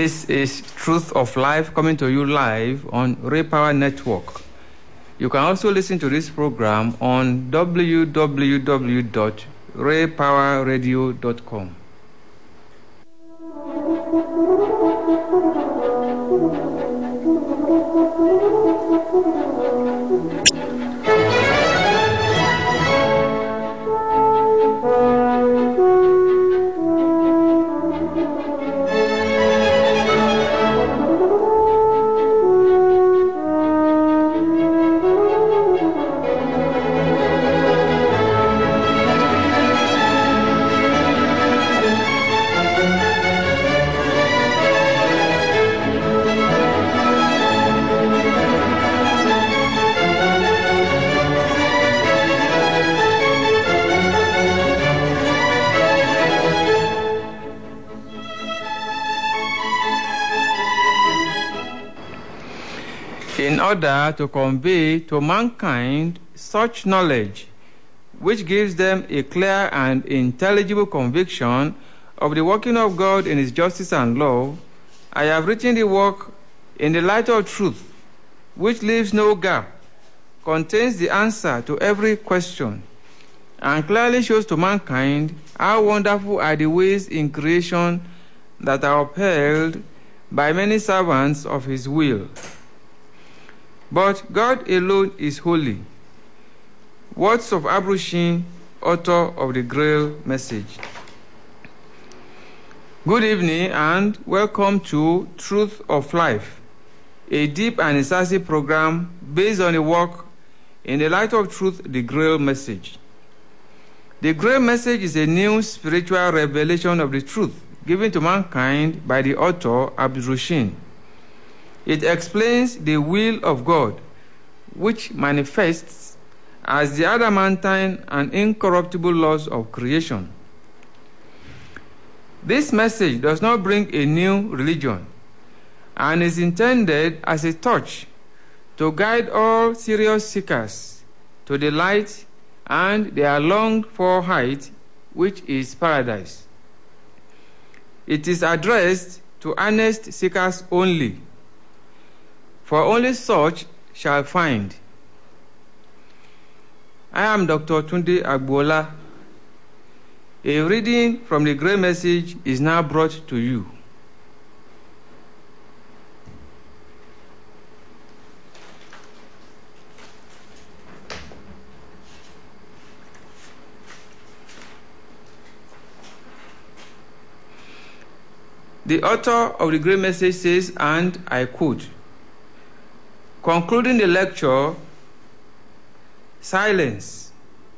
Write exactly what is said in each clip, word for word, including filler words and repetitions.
This is Truth of Life coming to you live on Ray Power Network. You can also listen to this program on w w w dot ray power radio dot com. In order to convey to mankind such knowledge which gives them a clear and intelligible conviction of the working of God in His justice and love, I have written the work In the Light of Truth, which leaves no gap, contains the answer to every question, and clearly shows to mankind how wonderful are the ways in creation that are upheld by many servants of His will. But God alone is holy. Words of Abrushin, author of the Grail Message. Good evening and welcome to Truth of Life, a deep and incisive program based on the work In the Light of Truth, the Grail Message. The Grail Message is a new spiritual revelation of the truth given to mankind by the author Abrushin. It explains the will of God, which manifests as the adamantine and incorruptible laws of creation. This message does not bring a new religion and is intended as a torch to guide all serious seekers to the light and their longed-for height, which is paradise. It is addressed to earnest seekers only, for only such shall find. I am Doctor Tunde Agbola. A reading from the Grail Message is now brought to you. The author of the Grail Message says, and I quote, concluding the lecture, silence.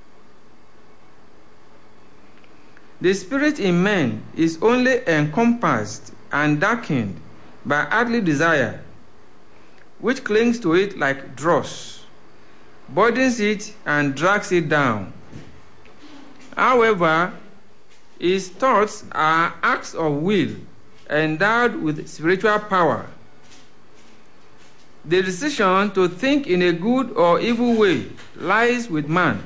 The spirit in man is only encompassed and darkened by earthly desire, which clings to it like dross, burdens it and drags it down. However, his thoughts are acts of will endowed with spiritual power. The decision to think in a good or evil way lies with man,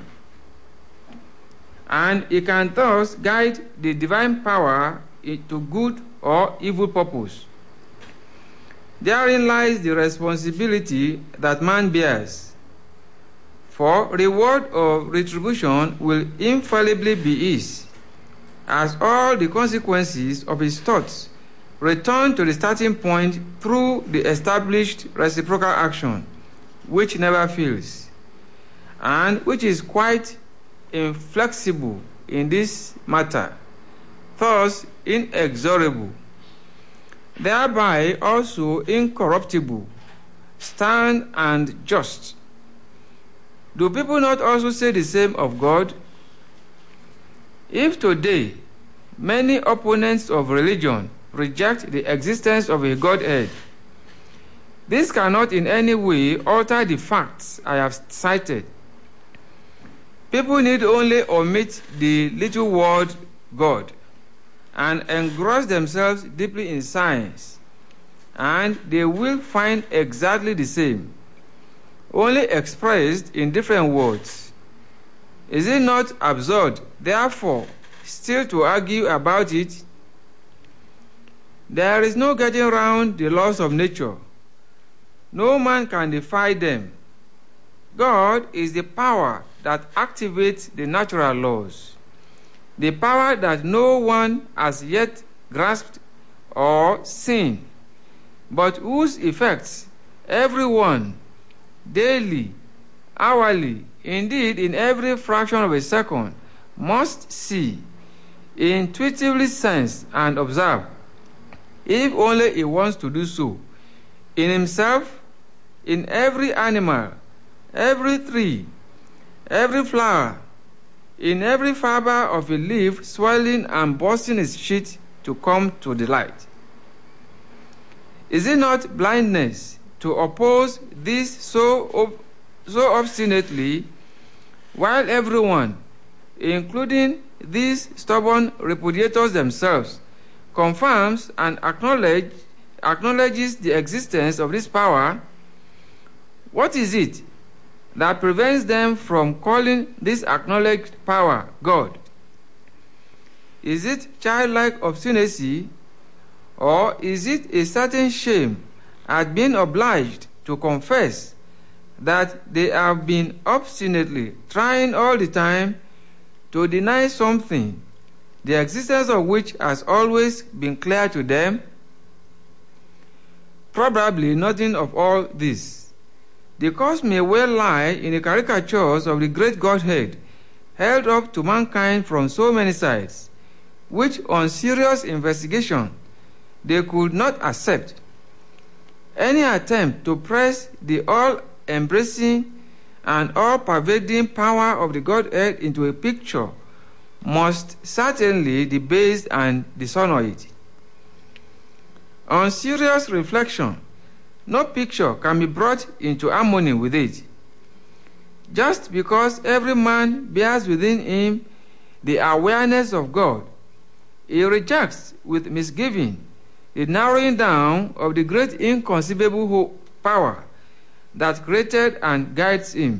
and he can thus guide the divine power to good or evil purpose. Therein lies the responsibility that man bears, for reward or retribution will infallibly be his, as all the consequences of his thoughts return to the starting point through the established reciprocal action, which never fails, and which is quite inflexible in this matter, thus inexorable, thereby also incorruptible, stern and just. Do people not also say the same of God? If today many opponents of religion reject the existence of a Godhead, this cannot in any way alter the facts I have cited. People need only omit the little word God and engross themselves deeply in science, and they will find exactly the same, only expressed in different words. Is it not absurd, therefore, still to argue about it? There is no getting around the laws of nature. No man can defy them. God is the power that activates the natural laws, the power that no one has yet grasped or seen, but whose effects everyone, daily, hourly, indeed in every fraction of a second, must see, intuitively sense and observe, if only he wants to do so, in himself, in every animal, every tree, every flower, in every fiber of a leaf swelling and bursting its sheath to come to the light. Is it not blindness to oppose this so, so obstinately, while everyone, including these stubborn repudiators themselves, confirms and acknowledge, acknowledges the existence of this power? What is it that prevents them from calling this acknowledged power God? Is it childlike obstinacy, or is it a certain shame at being obliged to confess that they have been obstinately trying all the time to deny something, the existence of which has always been clear to them? Probably nothing of all this. The cause may well lie in the caricatures of the great Godhead held up to mankind from so many sides, which on serious investigation they could not accept. Any attempt to press the all-embracing and all-pervading power of the Godhead into a picture must certainly debase and dishonor it. On serious reflection, no picture can be brought into harmony with it. Just because every man bears within him the awareness of God, he rejects with misgiving the narrowing down of the great inconceivable power that created and guides him.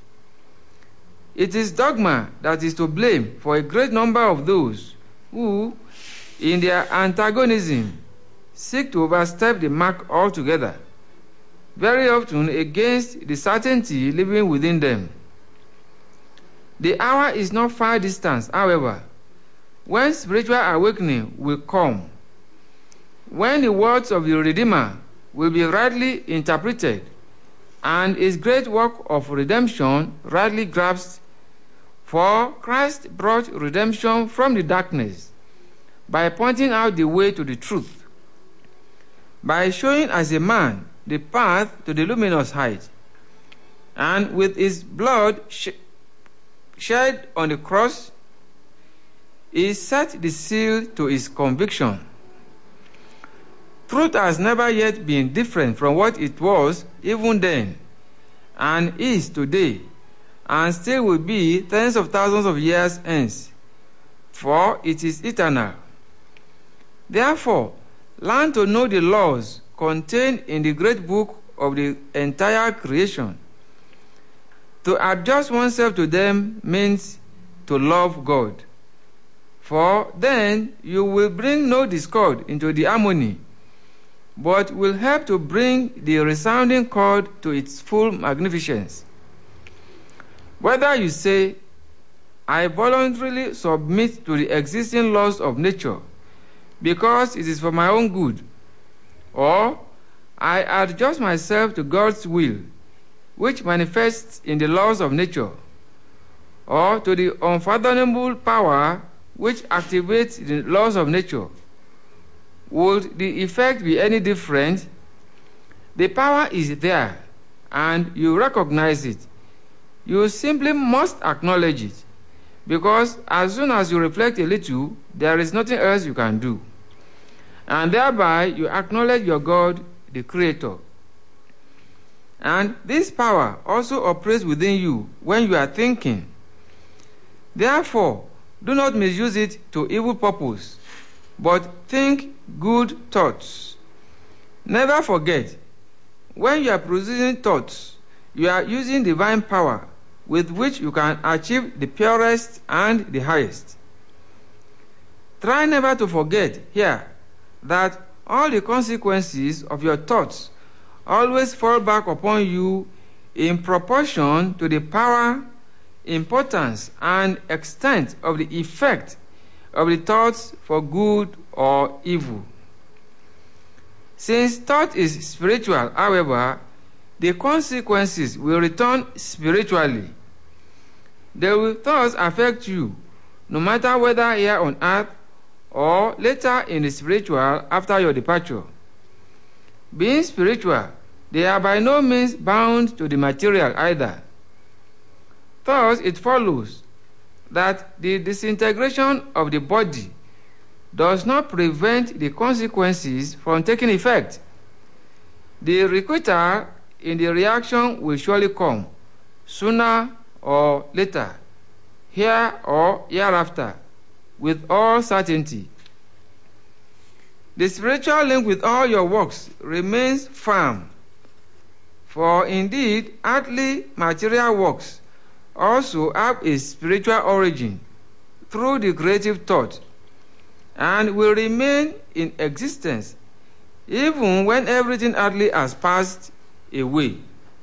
It is dogma that is to blame for a great number of those who, in their antagonism, seek to overstep the mark altogether, very often against the certainty living within them. The hour is not far distant, however, when spiritual awakening will come, when the words of the Redeemer will be rightly interpreted, and his great work of redemption rightly grasped. For Christ brought redemption from the darkness by pointing out the way to the truth, by showing as a man the path to the luminous height, and with his blood sh- shed on the cross, he set the seal to his conviction. Truth has never yet been different from what it was even then, and is today, and still will be tens of thousands of years hence, for it is eternal. Therefore, learn to know the laws contained in the great book of the entire creation. To adjust oneself to them means to love God, for then you will bring no discord into the harmony, but will help to bring the resounding chord to its full magnificence. Whether you say, I voluntarily submit to the existing laws of nature because it is for my own good, or I adjust myself to God's will, which manifests in the laws of nature, or to the unfathomable power which activates the laws of nature, would the effect be any different? The power is there, and you recognize it. You simply must acknowledge it, because as soon as you reflect a little, there is nothing else you can do. And thereby you acknowledge your God, the Creator. And this power also operates within you when you are thinking. Therefore, do not misuse it to evil purpose, but think good thoughts. Never forget, when you are producing thoughts, you are using divine power with which you can achieve the purest and the highest. Try never to forget here that all the consequences of your thoughts always fall back upon you in proportion to the power, importance, and extent of the effect of the thoughts for good or evil. Since thought is spiritual, however, the consequences will return spiritually. They will thus affect you, no matter whether here on earth or later in the spiritual after your departure. Being spiritual, they are by no means bound to the material either. Thus, it follows that the disintegration of the body does not prevent the consequences from taking effect. The requital in the reaction will surely come, sooner or later, here or hereafter, with all certainty. The spiritual link with all your works remains firm, for indeed earthly material works also have a spiritual origin through the creative thought, and will remain in existence even when everything earthly has passed away.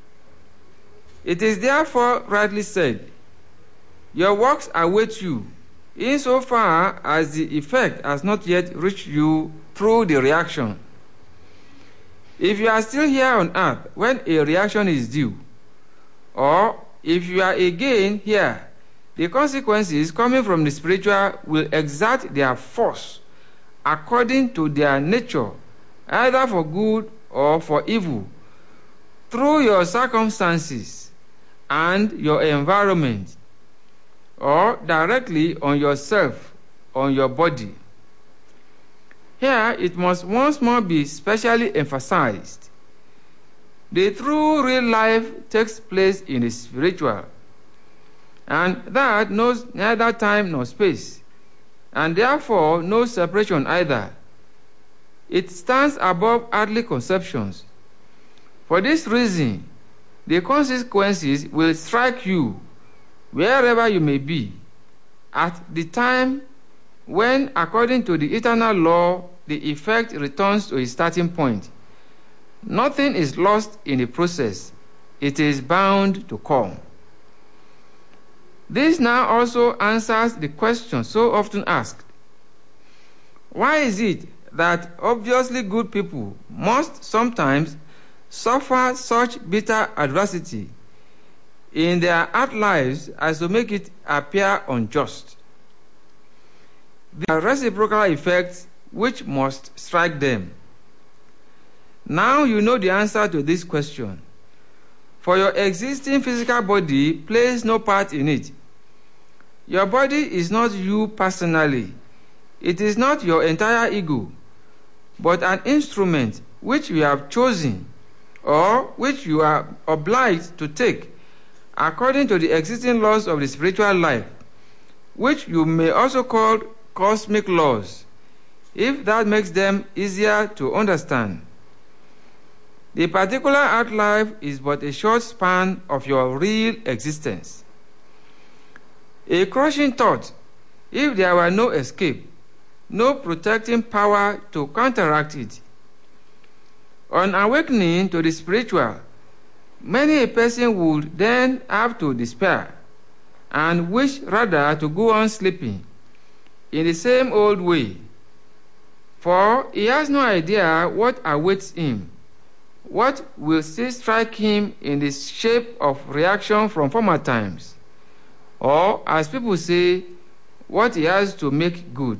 It is therefore rightly said, your works await you, insofar as the effect has not yet reached you through the reaction. If you are still here on earth when a reaction is due, or if you are again here, the consequences coming from the spiritual will exert their force according to their nature, either for good or for evil, through your circumstances and your environment, or directly on yourself, on your body. Here it must once more be specially emphasized. The true real life takes place in the spiritual, and that knows neither time nor space, and therefore no separation either. It stands above earthly conceptions. For this reason, the consequences will strike you wherever you may be, at the time when, according to the eternal law, the effect returns to its starting point. Nothing is lost in the process. It is bound to come. This now also answers the question so often asked. Why is it that obviously good people must sometimes suffer such bitter adversity in their earth lives as to make it appear unjust? There are reciprocal effects which must strike them. Now you know the answer to this question. For your existing physical body plays no part in it. Your body is not you personally. It is not your entire ego, but an instrument which you have chosen, or which you are obliged to take according to the existing laws of the spiritual life, which you may also call cosmic laws, if that makes them easier to understand. The particular earth life is but a short span of your real existence. A crushing thought, if there were no escape, no protecting power to counteract it. On awakening to the spiritual, many a person would then have to despair and wish rather to go on sleeping in the same old way, for he has no idea what awaits him, what will still strike him in the shape of reaction from former times, or, as people say, what he has to make good.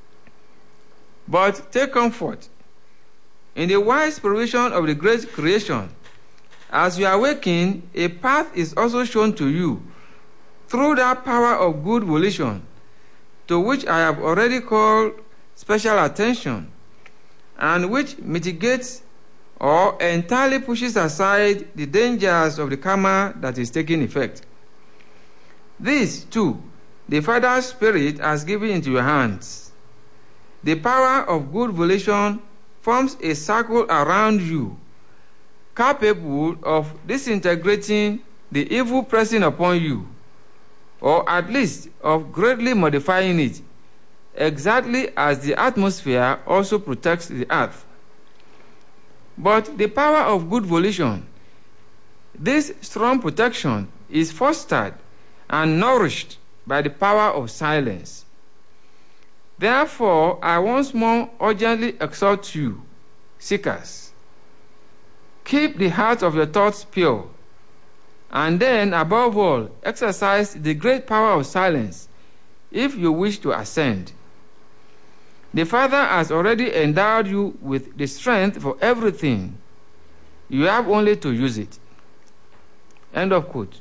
But take comfort. In the wise provision of the great creation, as you awaken, a path is also shown to you through that power of good volition, to which I have already called special attention, and which mitigates or entirely pushes aside the dangers of the karma that is taking effect. This, too, the Father Spirit has given into your hands. The power of good volition forms a circle around you, capable of disintegrating the evil pressing upon you, or at least of greatly modifying it, exactly as the atmosphere also protects the earth. But the power of good volition, this strong protection, is fostered and nourished by the power of silence. Therefore, I once more urgently exhort you, seekers, keep the heart of your thoughts pure, and then, above all, exercise the great power of silence if you wish to ascend. The Father has already endowed you with the strength for everything. You have only to use it. End of quote.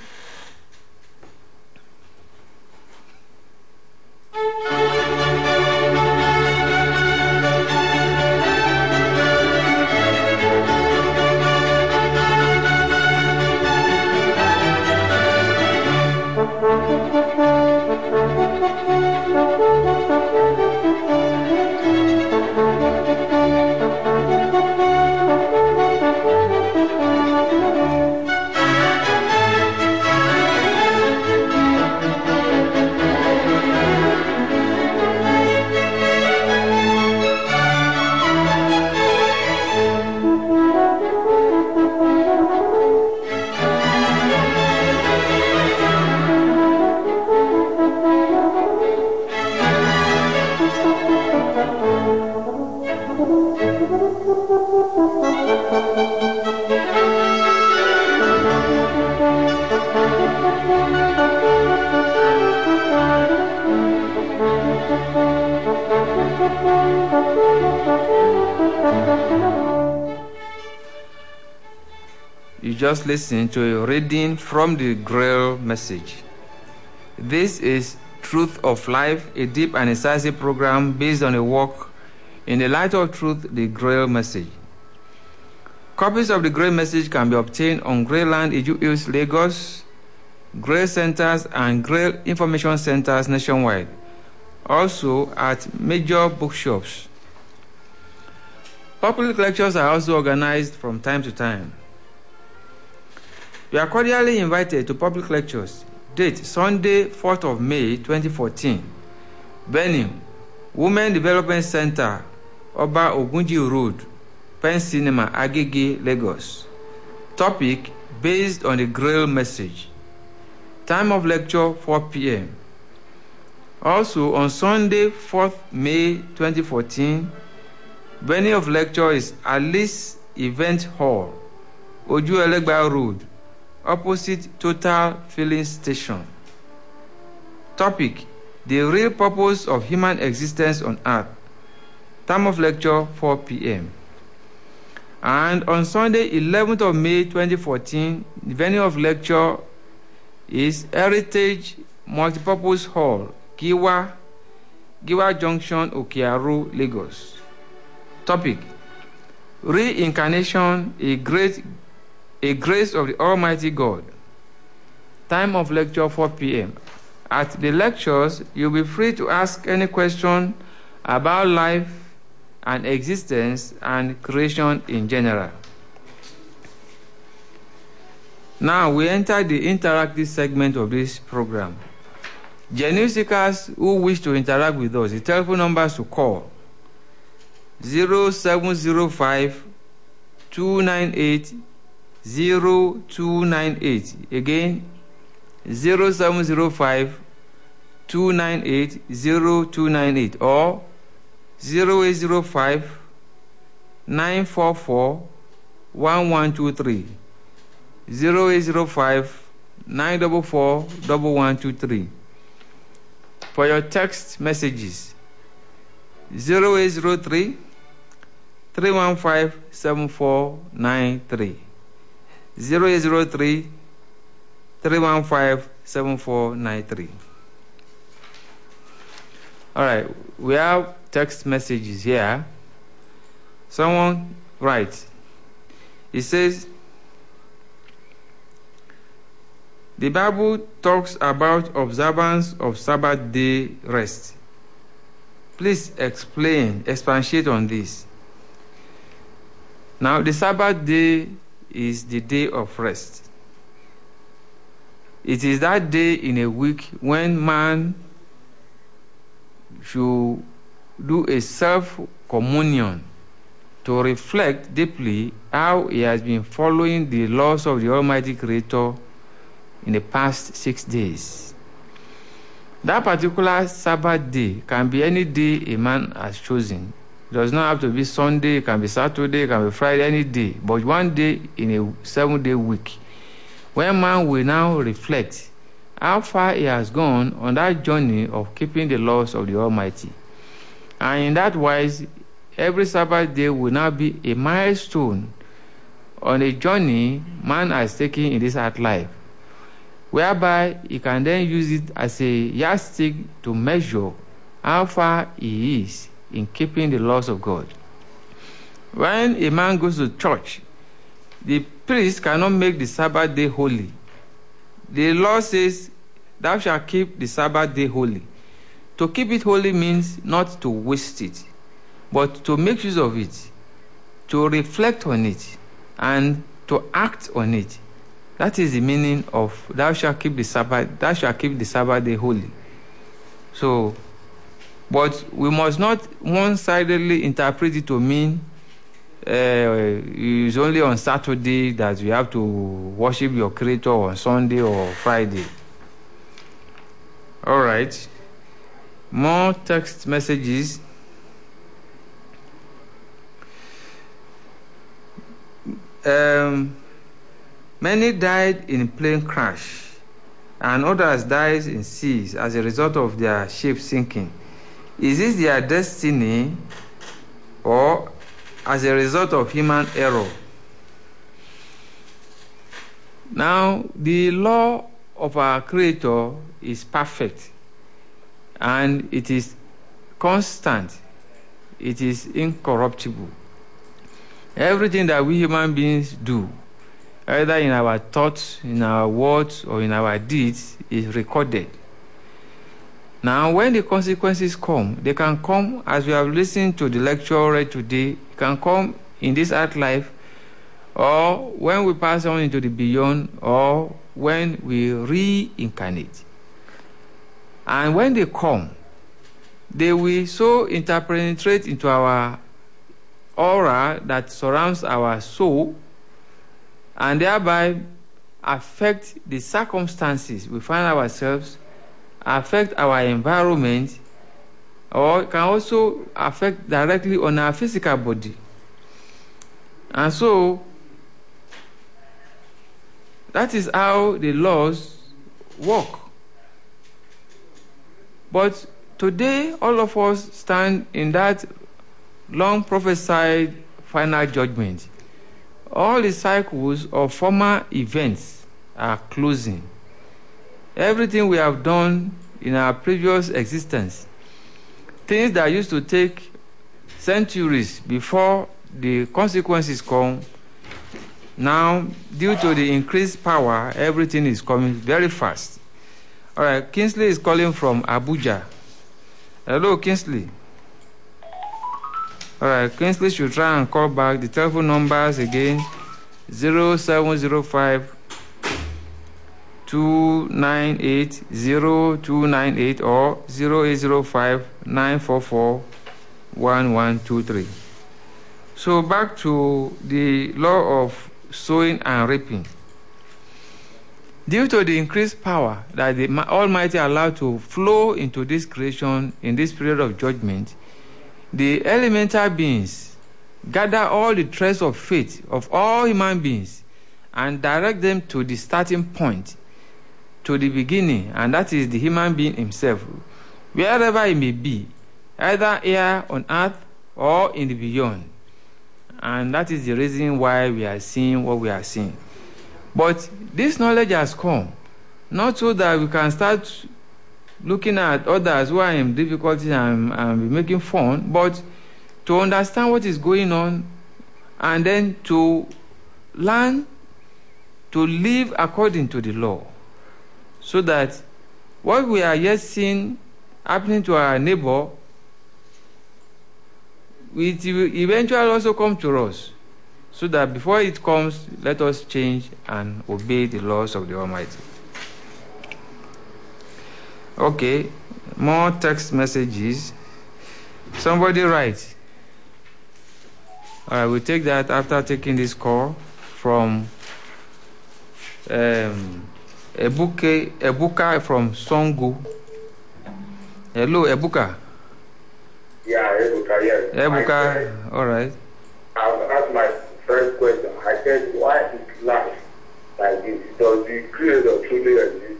You just listened to a reading from the Grail Message. This is Truth of Life, a deep and incisive program based on a work in the light of truth, the Grail Message. Copies of the Grail Message can be obtained on Grayland Iju Hills, Lagos, Grail Centers and Grail Information Centers nationwide, also at major bookshops. Public lectures are also organized from time to time. You are cordially invited to public lectures. Date, Sunday, fourth of May, twenty fourteen. Venue, Women Development Center, Oba Ogunji Road, Pen Cinema, Agege, Lagos. Topic, based on the Grail Message. Time of lecture, four p.m. Also, on Sunday, fourth of May, twenty fourteen, venue of lecture is Alice Event Hall, Ojuelegba Road, opposite Total Filling Station. Topic, the real purpose of human existence on earth. Time of lecture, four p.m. And on Sunday, eleventh of May, twenty fourteen, the venue of lecture is Heritage Multipurpose Hall, Giwa, Giwa Junction, Okearu, Lagos. Topic, Reincarnation, a great A grace of the Almighty God. Time of lecture, four p.m. At the lectures, you'll be free to ask any question about life and existence and creation in general. Now we enter the interactive segment of this program. Genuine seekers who wish to interact with us, the telephone numbers to call: zero seven zero five, two nine eight, zero two nine eight. Again, zero seven zero five, two nine eight, zero two nine eight, or zero eight zero five, nine four four, one one two three, zero eight zero five, nine four four, one one two three. For your text messages, zero eight zero three, three one five, seven four nine three. zero eight zero three, three one five, seven four nine three. All right, we have text messages here. Someone writes, it says, the Bible talks about observance of Sabbath day rest. Please explain, expatiate on this. Now, the Sabbath day is the day of rest. It is that day in a week when man should do a self-communion to reflect deeply how he has been following the laws of the Almighty Creator in the past six days. That particular Sabbath day can be any day a man has chosen. It does not have to be Sunday, it can be Saturday, it can be Friday, any day, but one day in a seven-day week, when man will now reflect how far he has gone on that journey of keeping the laws of the Almighty. And in that wise, every Sabbath day will now be a milestone on a journey man has taken in this earth life, whereby he can then use it as a yardstick to measure how far he is in keeping the laws of God. When a man goes to church, the priest cannot make the Sabbath day holy. The law says, thou shalt keep the Sabbath day holy. To keep it holy means not to waste it, but to make use of it, to reflect on it, and to act on it. That is the meaning of thou shalt keep the Sabbath, thou shalt keep the Sabbath day holy. So, but we must not one-sidedly interpret it to mean uh, it's only on Saturday that you have to worship your Creator, on Sunday or Friday. All right. More text messages. Um, many died in plane crash, and others died in seas as a result of their ship sinking. Is this their destiny, or as a result of human error? Now, the law of our Creator is perfect, and it is constant. It is incorruptible. Everything that we human beings do, either in our thoughts, in our words, or in our deeds, is recorded. Now, when the consequences come, they can come, as we have listened to the lecture read today, can come in this earth life, or when we pass on into the beyond, or when we reincarnate. And when they come, they will so interpenetrate into our aura that surrounds our soul, and thereby affect the circumstances we find ourselves, affect our environment, or can also affect directly on our physical body. And so, that is how the laws work. But today, all of us stand in that long prophesied final judgment. All the cycles of former events are closing. Everything we have done in our previous existence, things that used to take centuries before the consequences come, now, due to the increased power, everything is coming very fast. All right, Kingsley is calling from Abuja. Hello, Kingsley. All right, Kingsley should try and call back. The telephone numbers again, zero seven zero five, two nine eight, zero two nine eight or zero eight zero five, nine four four, one one two three. So back to the law of sowing and reaping. Due to the increased power that the Almighty allowed to flow into this creation in this period of judgment, the elemental beings gather all the threads of faith of all human beings and direct them to the starting point, to the beginning, and that is the human being himself, wherever he may be, either here on earth or in the beyond. And that is the reason why we are seeing what we are seeing. But this knowledge has come, not so that we can start looking at others who are in difficulties and, and making fun, but to understand what is going on and then to learn to live according to the law, so that what we are yet seeing happening to our neighbor, it will eventually also come to us, so that before it comes, let us change and obey the laws of the Almighty. Okay, more text messages. Somebody write. All right, we'll take that after taking this call from um, Ebuka, Ebuka from Songu. Hello, Ebuka. Yeah, Ebuka, yes. Ebuka, said, all right. I've asked my first question. I said, why is life like this? Does the Creator truly exist?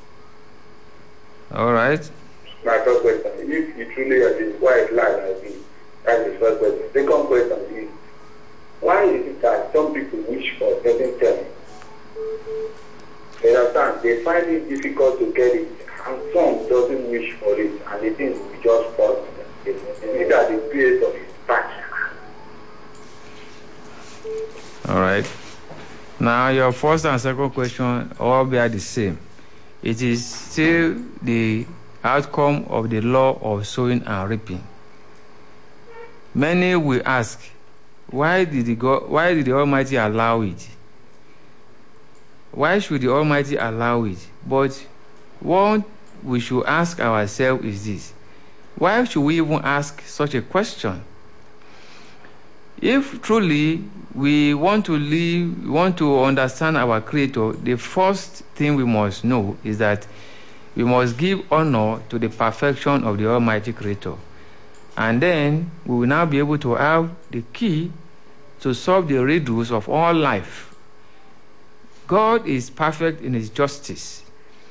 All right. My first question, if he truly exists, why is life like this? That's the first question. Second question is, why is it that some people wish for certain things? You understand? They find it difficult to get it, and some doesn't wish for it, and they think we just fall to them. It's that the Creator is back. All right. Now, your first and second question all bear the same. It is still the outcome of the law of sowing and reaping. Many will ask, why did the God, why did the Almighty allow it? Why should the Almighty allow it? But what we should ask ourselves is this: why should we even ask such a question? If truly we want to live, we want to understand our Creator, the first thing we must know is that we must give honor to the perfection of the Almighty Creator. And then we will now be able to have the key to solve the riddles of all life. God is perfect in His justice,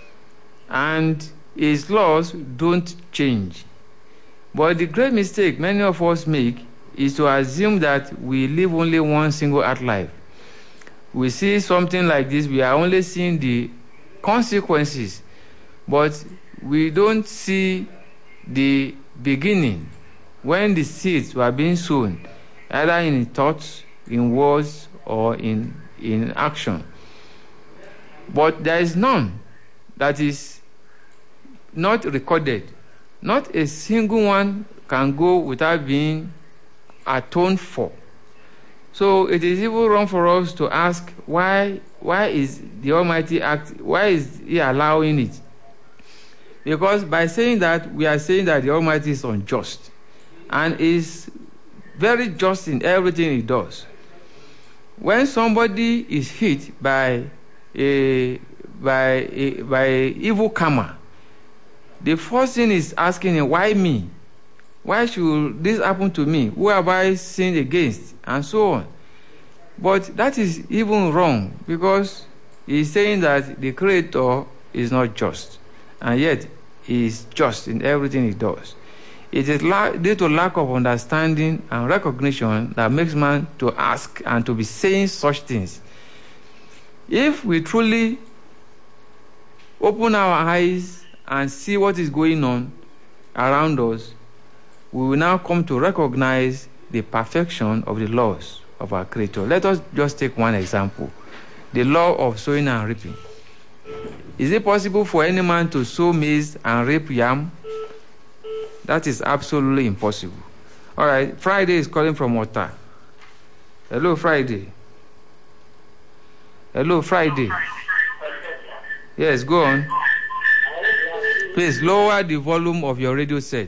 and His laws don't change. But the great mistake many of us make is to assume that we live only one single earth life. We see something like this, we are only seeing the consequences, but we don't see the beginning, when the seeds were being sown, either in thoughts, in words, or in, in action. But there is none that is not recorded. Not a single one can go without being atoned for. So it is even wrong for us to ask why why is the Almighty act why is He allowing it? Because by saying that, we are saying that the Almighty is unjust and is very just in everything He does. When somebody is hit by a by a by a evil karma, the first thing is asking him, why me? Why should this happen to me? Who have I sinned against? And so on. But that is even wrong, because he's saying that the Creator is not just, and yet He is just in everything He does. It is la- due to lack of understanding and recognition that makes man to ask and to be saying such things. If we truly open our eyes and see what is going on around us, we will now come to recognize the perfection of the laws of our Creator. Let us just take one example: the law of sowing and reaping. Is it possible for any man to sow maize and reap yam? That is absolutely impossible. All right, Friday is calling from Ota. Hello, Friday. Hello, Friday. Yes, go on. Please lower the volume of your radio set.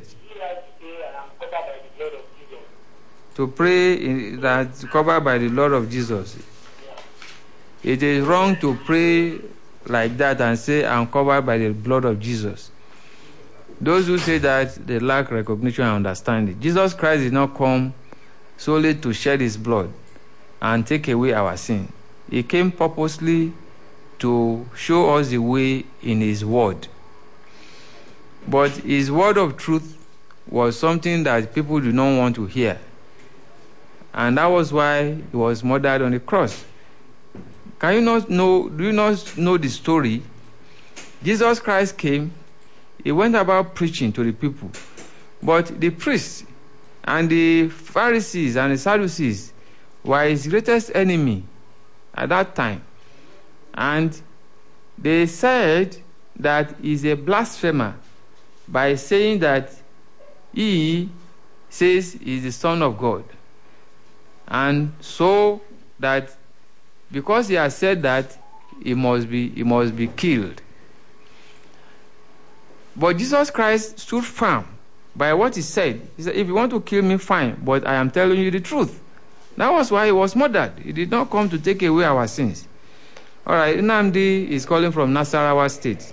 To pray in, that covered by the Lord of Jesus. It is wrong to pray like that and say, I'm covered by the blood of Jesus. Those who say that, they lack recognition and understanding. Jesus Christ did not come solely to shed His blood and take away our sin. He came purposely to show us the way in His word. But His word of truth was something that people do not want to hear. And that was why He was murdered on the cross. Can you not know, do you not know the story? Jesus Christ came, He went about preaching to the people. But the priests and the Pharisees and the Sadducees were His greatest enemy at that time. And they said that He's a blasphemer by saying that He says He's the Son of God. And so that because He has said that, He must be, he must be killed. But Jesus Christ stood firm by what he said. He said, if you want to kill me, fine, but I am telling you the truth. That was why he was murdered. He did not come to take away our sins. All right, Nnamdi is calling from Nasarawa State.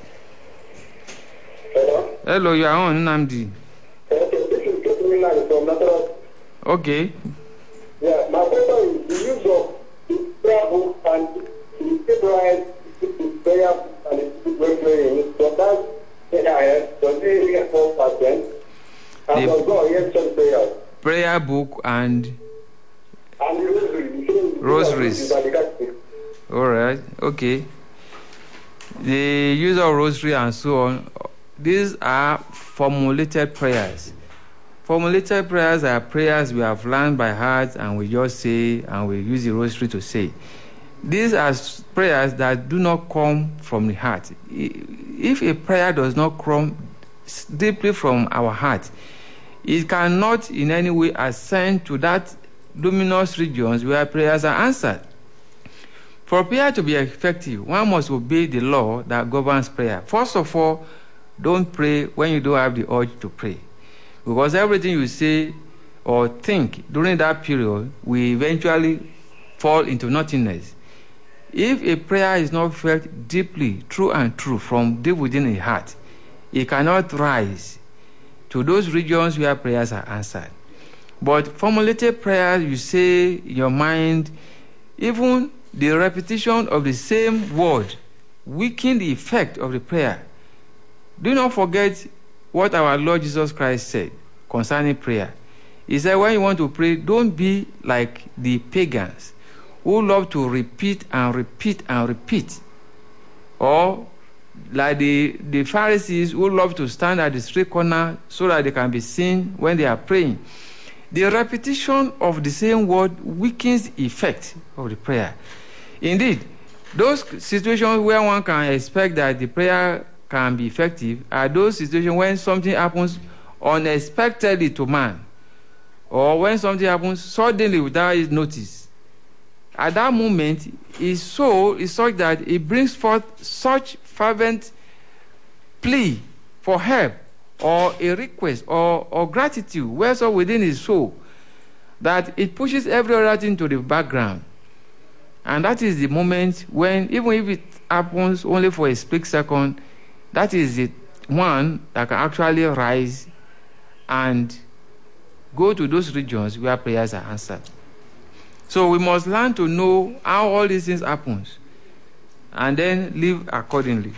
Hello? Hello, you are on, Nnamdi. Okay, this is Ketumina from Nasarawa. Okay. Yeah, my question is the use of prayer book and the Abraham prayer book and the praying. So that's prayer. Does it reinforce percent? And does God hear some prayer? Prayer book and And the rosary. rosaries. All right. Okay. The use of rosary and so on. These are formulated prayers. Formulated prayers are prayers we have learned by heart and we just say and we use the rosary to say. These are prayers that do not come from the heart. If a prayer does not come deeply from our heart, it cannot in any way ascend to that luminous regions where prayers are answered. For prayer to be effective, one must obey the law that governs prayer. First of all, don't pray when you don't have the urge to pray. Because everything you say or think during that period will eventually fall into nothingness. If a prayer is not felt deeply, true and true, from deep within a heart, it cannot rise to those regions where prayers are answered. But formulated prayers, you say in your mind, even the repetition of the same word weaken the effect of the prayer. Do not forget what our Lord Jesus Christ said concerning prayer. He said, when you want to pray, don't be like the pagans who love to repeat and repeat and repeat. Or like the, the Pharisees who love to stand at the street corner so that they can be seen when they are praying. The repetition of the same word weakens the effect of the prayer. Indeed, those situations where one can expect that the prayer can be effective are those situations when something happens unexpectedly to man, or when something happens suddenly without his notice. At that moment, his soul is such that it brings forth such fervent plea for help, or a request, or, or gratitude, wells up within his soul, that it pushes every other thing to the background. And that is the moment when, even if it happens only for a split second, that is the one that can actually rise and go to those regions where prayers are answered. So we must learn to know how all these things happen and then live accordingly.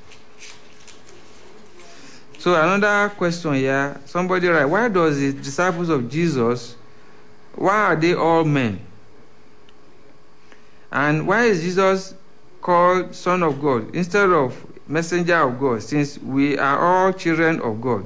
So another question here, somebody write, why does the disciples of Jesus, why are they all men? And why is Jesus called Son of God instead of Messenger of God, since we are all children of God?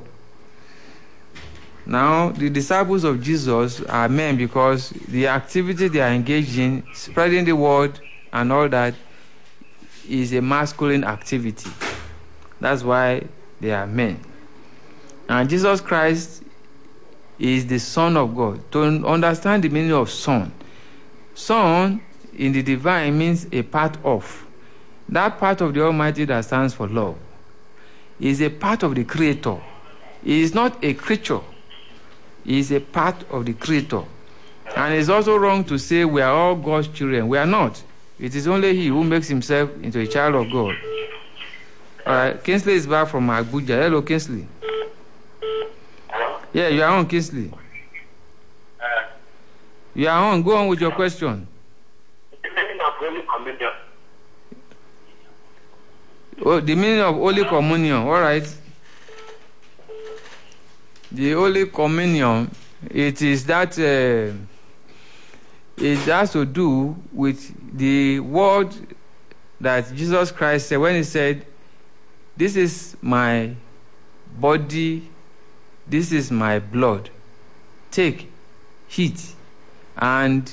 Now, the disciples of Jesus are men because the activity they are engaged in, spreading the word and all that, is a masculine activity. That's why they are men. And Jesus Christ is the Son of God. To understand the meaning of son, son in the divine means a part of. That part of the Almighty that stands for love is a part of the Creator. He is not a creature. He is a part of the Creator. And it's also wrong to say we are all God's children. We are not. It is only He who makes himself into a child of God. All right, Kingsley is back from Abuja. Hello, Kingsley. Yeah, you are on, Kingsley. You are on. Go on with your question. Oh, the meaning of Holy Communion. All right. The Holy Communion, it is that uh, it has to do with the word that Jesus Christ said when he said, "This is my body, this is my blood. Take, eat." And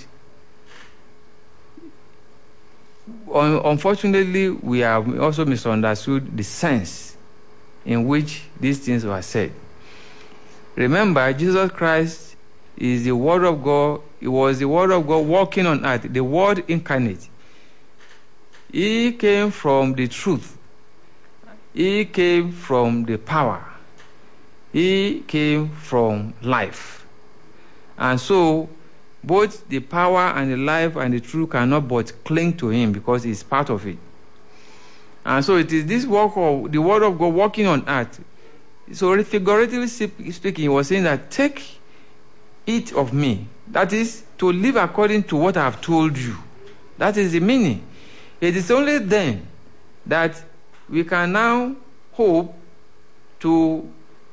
un- unfortunately, we have also misunderstood the sense in which these things were said. Remember, Jesus Christ is the Word of God. He was the Word of God walking on earth, the Word incarnate. He came from the truth. He came from the power. He came from life. And so, both the power and the life and the truth cannot but cling to him because he's part of it. And so it is this work of the word of God working on earth. So figuratively speaking, he was saying that take it of me. That is, to live according to what I have told you. That is the meaning. It is only then that we can now hope to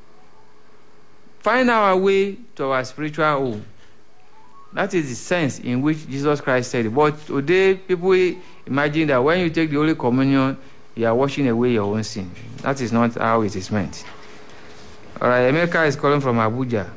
find our way to our spiritual home. That is the sense in which Jesus Christ said it. But today, people imagine that when you take the Holy Communion, you are washing away your own sin. That is not how it is meant. All right, Emeka is calling from Abuja.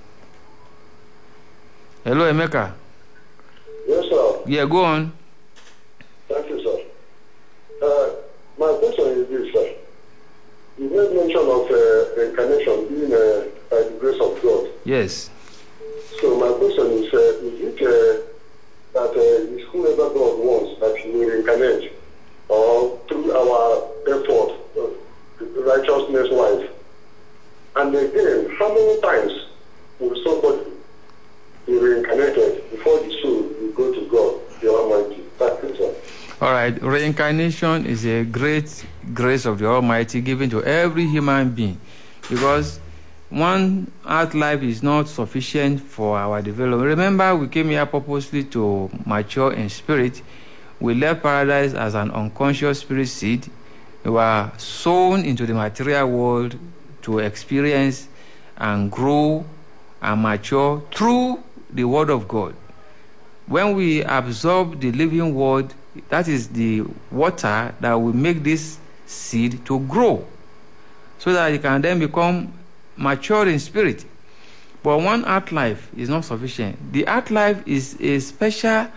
Hello, Emeka. Yes, sir. Yeah, go on. Thank you, sir. Uh, my question is this, sir. You made mention of uh, reincarnation being uh, by the grace of God. Yes. So my question is, uh, is it uh, that uh, is whoever God wants that he will reincarnate, or through our effort, uh, righteousness wise? And again, how many times will somebody be reincarnated before the soul will go to God, the Almighty? Thank you, sir. All right, reincarnation is a great grace of the Almighty given to every human being, because one earth life is not sufficient for our development. Remember, we came here purposely to mature in spirit. We left paradise as an unconscious spirit seed. We were sown into the material world to experience and grow and mature through the Word of God. When we absorb the living Word, that is the water that will make this seed to grow, so that it can then become mature in spirit. But one earth life is not sufficient. The earth life is a special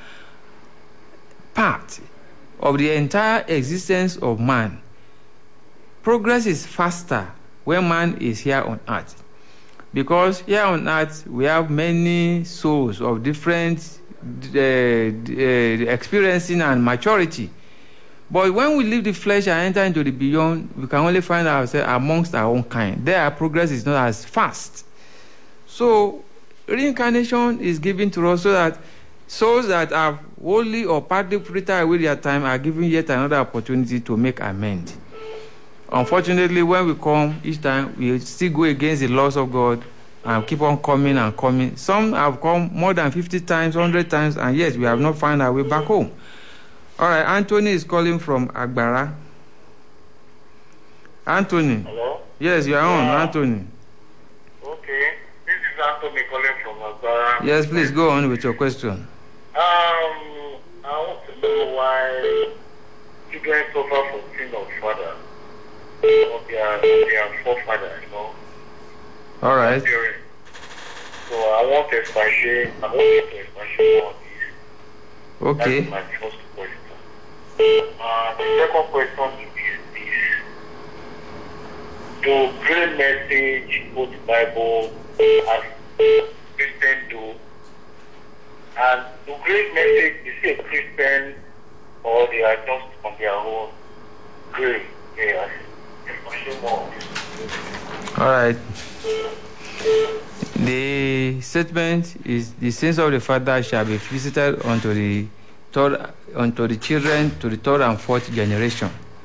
part of the entire existence of man. Progress is faster when man is here on earth, because here on earth we have many souls of different uh, uh, experiencing and maturity. But when we leave the flesh and enter into the beyond, we can only find ourselves amongst our own kind. There, our progress is not as fast. So, reincarnation is given to us so that souls that have wholly or partly frittered away their time are given yet another opportunity to make amends. Unfortunately, when we come each time, we still go against the laws of God and keep on coming and coming. Some have come more than fifty times, one hundred times, and yet we have not found our way back home. All right, Anthony is calling from Agbara. Anthony. Hello? Yes, you are on, Yeah. Anthony. Okay. This is Anthony calling from Agbara. Yes, please go on with your question. Um, I want to know why children suffer from sin of father, of their, their forefather, you know. All right. Parents. So I want to expatiate, I want you to expatiate on this. Okay. That's my first question. Uh, the second question is this. Do great message both Bible as Christian do? And do great message is it a Christian or they are just on their own? Great. Yes. All right. The statement is, the sins of the father shall be visited unto the third, unto the children to the third and fourth generation.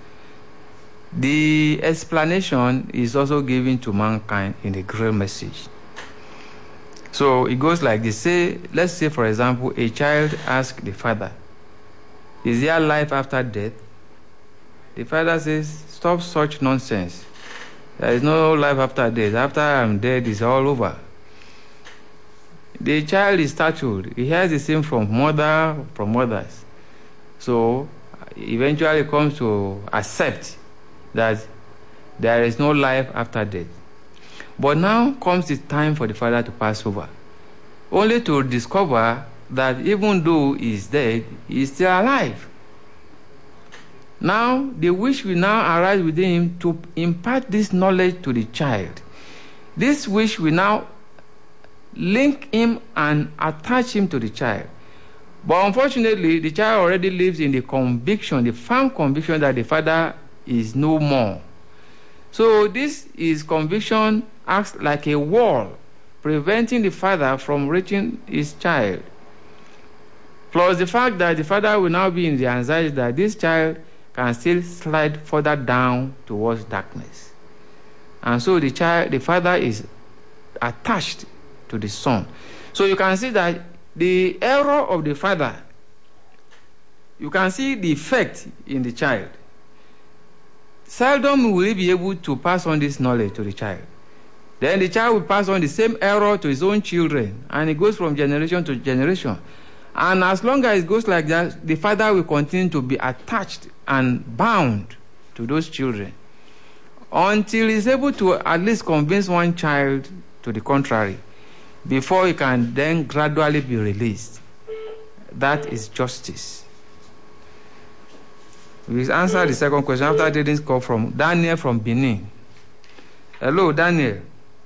The explanation is also given to mankind in the great message. So it goes like this. Say, let's say, for example, a child asks the father, is there life after death? The father says, stop such nonsense. There is no life after death. After I'm dead, it's all over. The child is startled. He hears the same from mother, from mothers. So eventually comes to accept that there is no life after death. But now comes the time for the father to pass over, only to discover that even though he is dead, he is still alive. Now, the wish will now arise within him to impart this knowledge to the child. This wish will now link him and attach him to the child. But unfortunately, the child already lives in the conviction, the firm conviction that the father is no more. So this is conviction acts like a wall, preventing the father from reaching his child. Plus the fact that the father will now be in the anxiety that this child can still slide further down towards darkness. And so the child, the father is attached to the son. So you can see that the error of the father, you can see the effect in the child. Seldom will he be able to pass on this knowledge to the child. Then the child will pass on the same error to his own children, and it goes from generation to generation. And as long as it goes like that, the father will continue to be attached and bound to those children until he's able to at least convince one child to the contrary, before he can then gradually be released. That is justice. We answer the second question after taking call from Daniel from Benin. Hello, Daniel.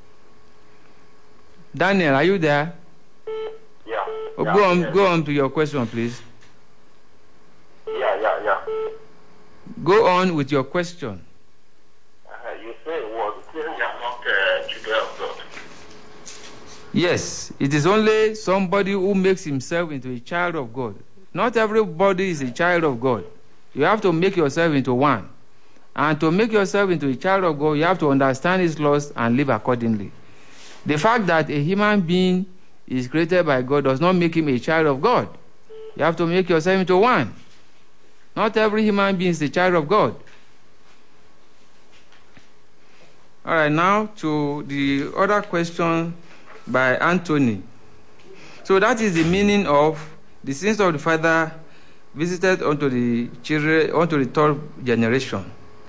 Daniel, are you there? Yeah. Oh, yeah go on, yeah. go on to your question, please. Yeah, yeah, yeah. Go on with your question. Uh, you say it was they are not uh, children of God. Yes, it is only somebody who makes himself into a child of God. Not everybody is a child of God. You have to make yourself into one. And to make yourself into a child of God, you have to understand his laws and live accordingly. The fact that a human being is created by God does not make him a child of God. You have to make yourself into one. Not every human being is a child of God. All right, now to the other question by Anthony. So that is the meaning of the sins of the father visited onto the children, onto the third generation.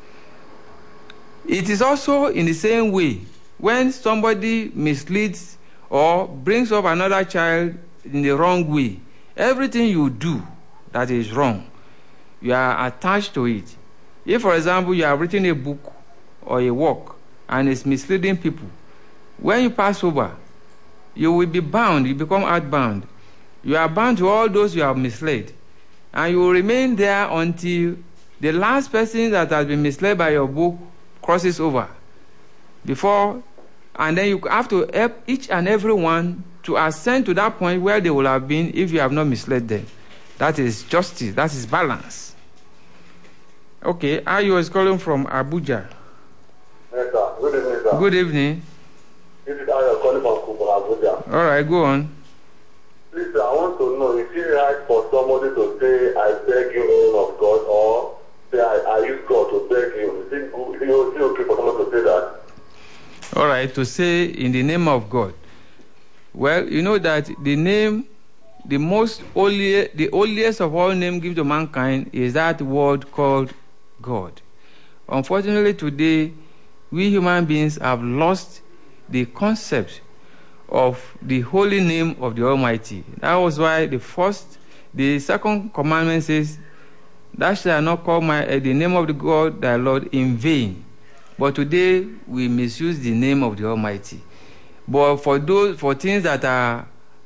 It is also in the same way when somebody misleads or brings up another child in the wrong way. Everything you do that is wrong, you are attached to it. If, for example, you have written a book or a work and it's misleading people, when you pass over, you will be bound, you become outbound. You are bound to all those you have misled. And you will remain there until the last person that has been misled by your book crosses over. Before, and then you have to help each and every one to ascend to that point where they will have been if you have not misled them. That is justice, that is balance. Okay, Ayo is calling from Abuja. Yes, sir. Good evening, sir. Good evening. This is Ayo calling from Abuja. All right, go on. Please, sir, I want to know, is it right for somebody to say, I beg you in the name of God, or say, I, I use God to beg you? Is it, good? Is it okay for someone to say that? All right, to say in the name of God. Well, you know that the name, the most holy, the holiest of all names given to mankind is that word called God. Unfortunately, today, we human beings have lost the concept of the holy name of the Almighty. That was why the first, the second commandment says, thou shalt not call my, uh, the name of the God thy Lord in vain. But today we misuse the name of the Almighty. But for those, for things that are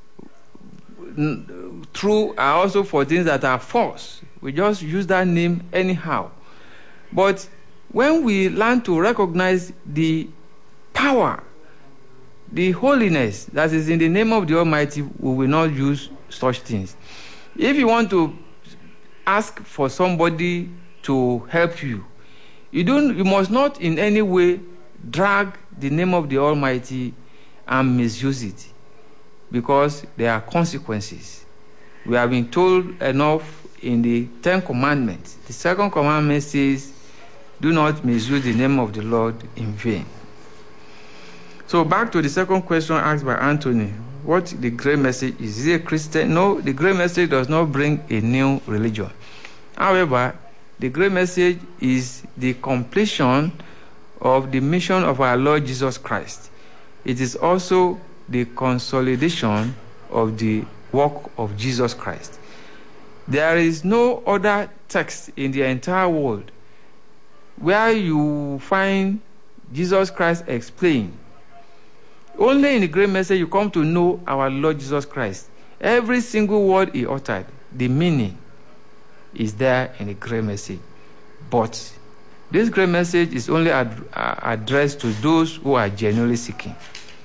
true, are also for things that are false. We just use that name anyhow. But when we learn to recognize the power, the holiness that is in the name of the Almighty, we will not use such things. If you want to ask for somebody to help you, you don't, you must not in any way drag the name of the Almighty and misuse it, because there are consequences. We have been told enough in the Ten Commandments. The second commandment says, do not misuse the name of the Lord in vain. So back to the second question asked by Anthony. What the great message is? Is it a Christian? No, the great message does not bring a new religion. However, the great message is the completion of the mission of our Lord Jesus Christ. It is also the consolidation of the work of Jesus Christ. There is no other text in the entire world where you find Jesus Christ explained. Only in the great message you come to know our Lord Jesus Christ. Every single word he uttered, the meaning is there in the great message. But This great message is only ad- uh, addressed to those who are genuinely seeking.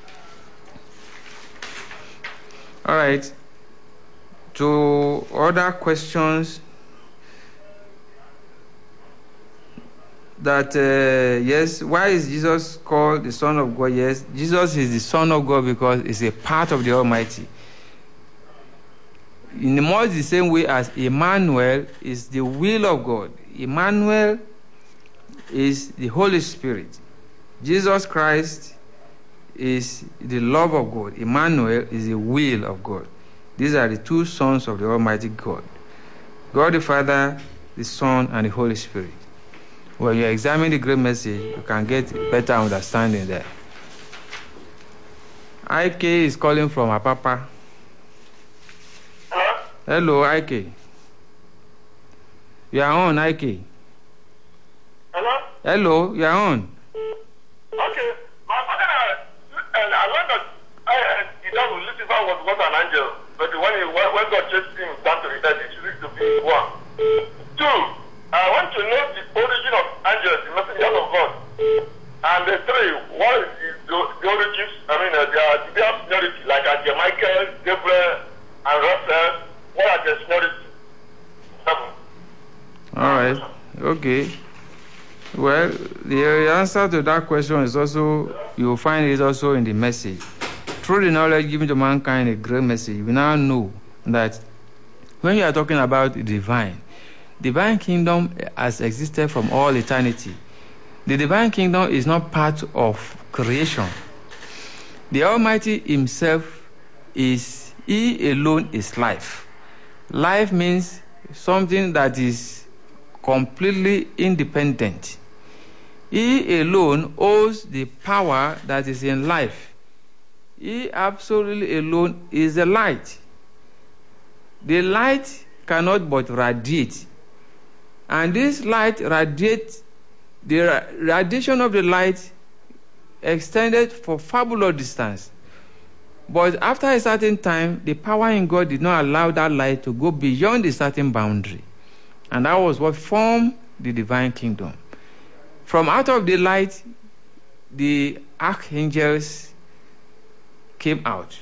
All right. To other questions that, uh, yes, why is Jesus called the Son of God? Yes, Jesus is the Son of God because he's a part of the Almighty. In much the same way as Emmanuel is the will of God. Emmanuel is the Holy Spirit. Jesus Christ is the love of God. Emmanuel is the will of God. These are the two sons of the Almighty God. God the Father, the Son, and the Holy Spirit. When you examine the great message, you can get better understanding there. I K is calling from Apapa. Hello? Hello, I K. You are on, I K. Hello? Hello, you are on. Okay. My father, uh, I learned that uh, the devil, Lucifer, was not an angel. But when, he, when when God chased him down to the earth, he used to be one. Two, I want to know the origin of angels, the messengers of God. And the three, what is the, the origins? I mean, uh, they, are, they have seniority, like uh, Michael, Gabriel, and Raphael. What are their seniority? Seven. All right. Okay. Well, the answer to that question is also, you will find it also in the message. Through the knowledge given to mankind, a great message, we now know that when you are talking about the divine, divine kingdom has existed from all eternity. The divine kingdom is not part of creation. The Almighty himself is, he alone is life. Life means something that is completely independent. He alone owns the power that is in life. He absolutely alone is the light. The light cannot but radiate. And this light radiates, the radiation of the light extended for fabulous distance. But after a certain time, the power in God did not allow that light to go beyond a certain boundary. And that was what formed the divine kingdom. From out of the light, the archangels came out.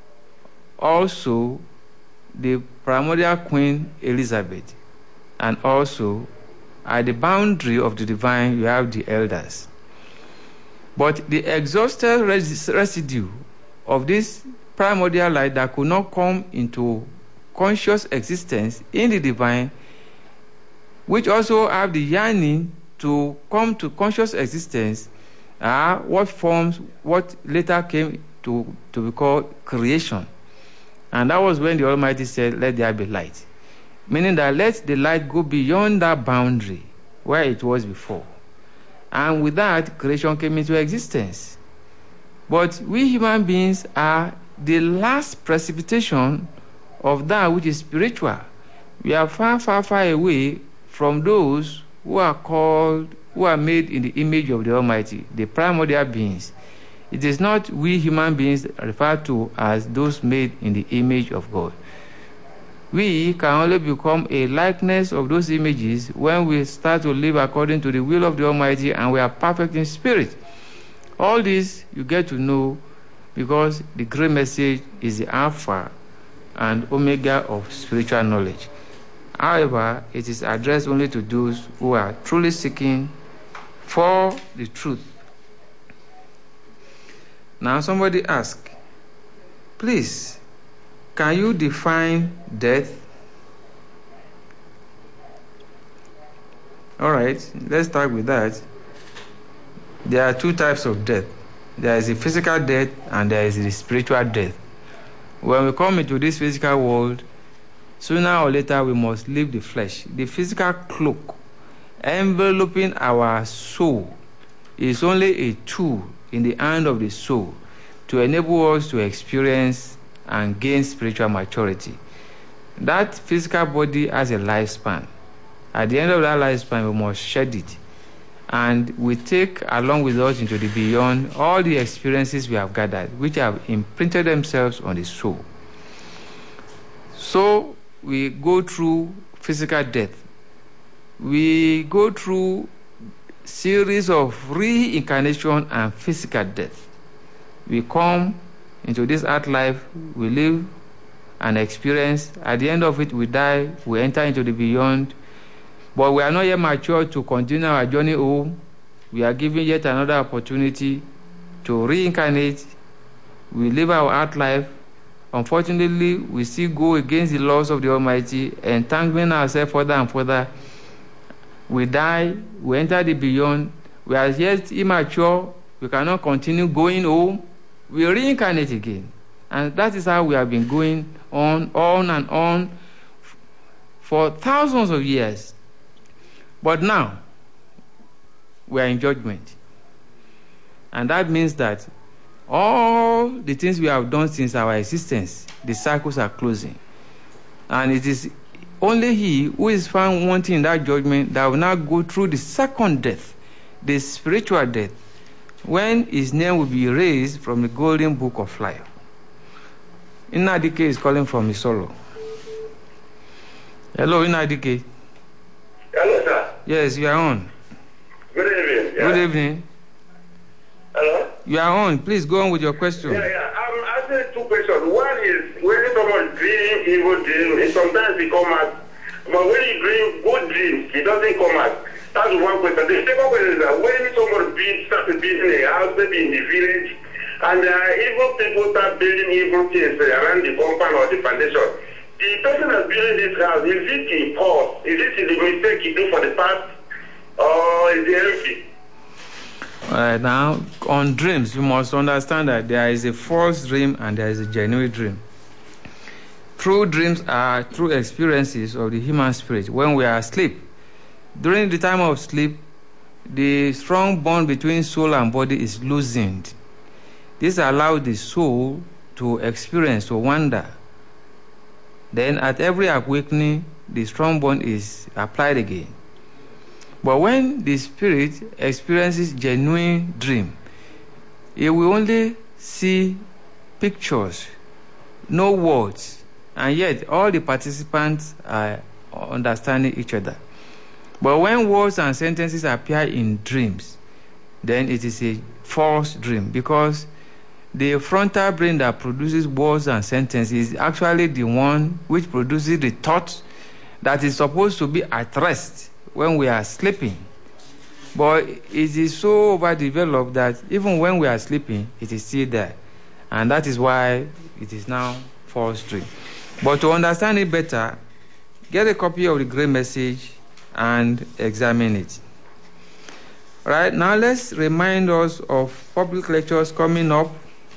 Also, the primordial Queen Elizabeth. And also, at the boundary of the divine, you have the elders. But the exhausted res- residue of this primordial light that could not come into conscious existence in the divine, which also have the yearning to come to conscious existence, are what forms what later came to, to be called creation. And that was when the Almighty said, let there be light. Meaning that let the light go beyond that boundary where it was before. And with that, creation came into existence. But we human beings are the last precipitation of that which is spiritual. We are far, far, far away from those who are called, who are made in the image of the Almighty, the primordial beings. It is not we human beings referred to as those made in the image of God. We can only become a likeness of those images when we start to live according to the will of the Almighty and we are perfect in spirit. All this you get to know because the great message is the Alpha and Omega of spiritual knowledge. However, it is addressed only to those who are truly seeking for the truth. Now somebody asks, please, can you define death? All right, let's start with that. There are two types of death. There is a physical death and there is the spiritual death. When we come into this physical world, sooner or later we must leave the flesh. The physical cloak enveloping our soul is only a tool in the hand of the soul to enable us to experience and gain spiritual maturity. That physical body has a lifespan. At the end of that lifespan, we must shed it. And we take along with us into the beyond all the experiences we have gathered, which have imprinted themselves on the soul. So we go through physical death. We go through series of reincarnation and physical death. We come into this earth life, we live and experience. At the end of it, we die, we enter into the beyond. But we are not yet mature to continue our journey home. We are given yet another opportunity to reincarnate. We live our earth life. Unfortunately, we still go against the laws of the Almighty, entangling ourselves further and further. We die, we enter the beyond. We are yet immature. We cannot continue going home. We reincarnate again. And that is how we have been going on, on and on for thousands of years. But now, we are in judgment. And that means that all the things we have done since our existence, the cycles are closing. And it is only he who is found wanting in that judgment that will now go through the second death, the spiritual death, when his name will be erased from the golden book of life. Inadike is calling from Isolo. Hello, Inadike. Hello, sir. Yes, you are on. Good evening. Yeah. Good evening. Hello? You are on. Please go on with your question. Yeah, yeah. I'm asking two questions. One is when someone dreams evil dreams, sometimes he come out. But when he dreams good dreams, he doesn't come out. That's one question. The second question is that when someone builds, starts building a house, maybe in the village, and uh, evil people start building evil things around the compound or the foundation, the person that's building this house, is it in pause? Is it the mistake he do for the past? Or is it empty? All right, now, on dreams, you must understand that there is a false dream and there is a genuine dream. True dreams are true experiences of the human spirit when we are asleep. During the time of sleep, the strong bond between soul and body is loosened. This allows the soul to experience, to wander. Then at every awakening, the strong bond is applied again. But when the spirit experiences genuine dream, it will only see pictures, no words, and yet all the participants are understanding each other. But when words and sentences appear in dreams, then it is a false dream, because the frontal brain that produces words and sentences is actually the one which produces the thought that is supposed to be at rest when we are sleeping. But it is so overdeveloped that even when we are sleeping, it is still there. And that is why it is now false dream. But to understand it better, get a copy of the Great Message and examine it. Right, now let's remind us of public lectures coming up.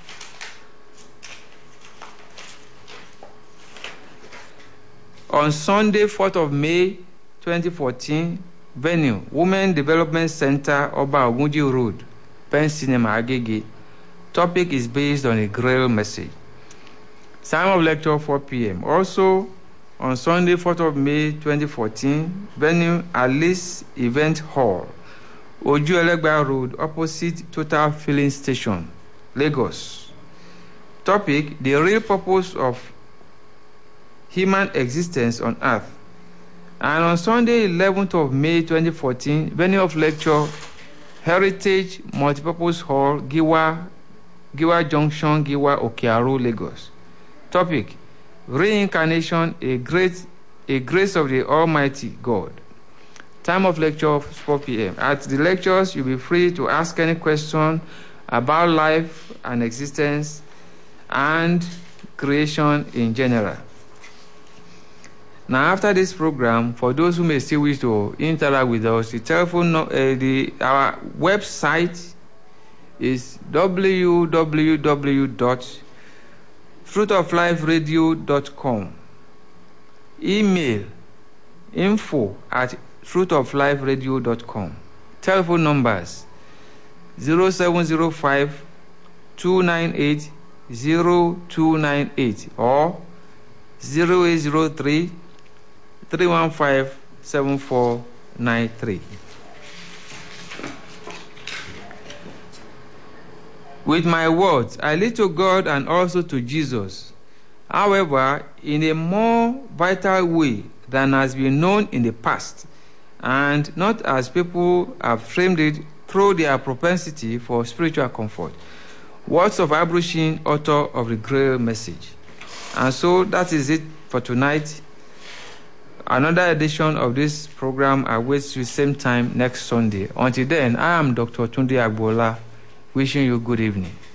On Sunday, fourth of May, twenty fourteen, venue, Women Development Center, Oba Ogunji Road, Pen Cinema, Agege. Topic is based on a Grail message. Time of lecture, four p.m. Also, on Sunday, fourth of May, twenty fourteen, venue, Alice Event Hall, Oju Elegba Road, opposite Total Filling Station, Lagos. Topic, the real purpose of human existence on earth. And on Sunday, eleventh of May, twenty fourteen, venue of lecture, Heritage Multipurpose Hall, Giwa, Giwa Junction, Giwa, Okearo, Lagos. Topic, reincarnation, a great, a grace of the Almighty God. Time of lecture, four p.m. At the lectures, you'll be free to ask any question about life and existence and creation in general. Now, after this program, for those who may still wish to interact with us, the telephone, uh, the our website is w w w dot fruit of life radio dot com. Email info at fruit of life radio dot com. Telephone numbers zero seven zero five, two nine eight, zero two nine eight or zero eight zero three, three one five, seven four nine three. With my words, I lead to God and also to Jesus. However, in a more vital way than has been known in the past, and not as people have framed it through their propensity for spiritual comfort. Words of Abrushin, author of the Grail Message. And so that is it for tonight. Another edition of this program awaits you same time next Sunday. Until then, I am Doctor Tunde Agbola, wishing you good evening.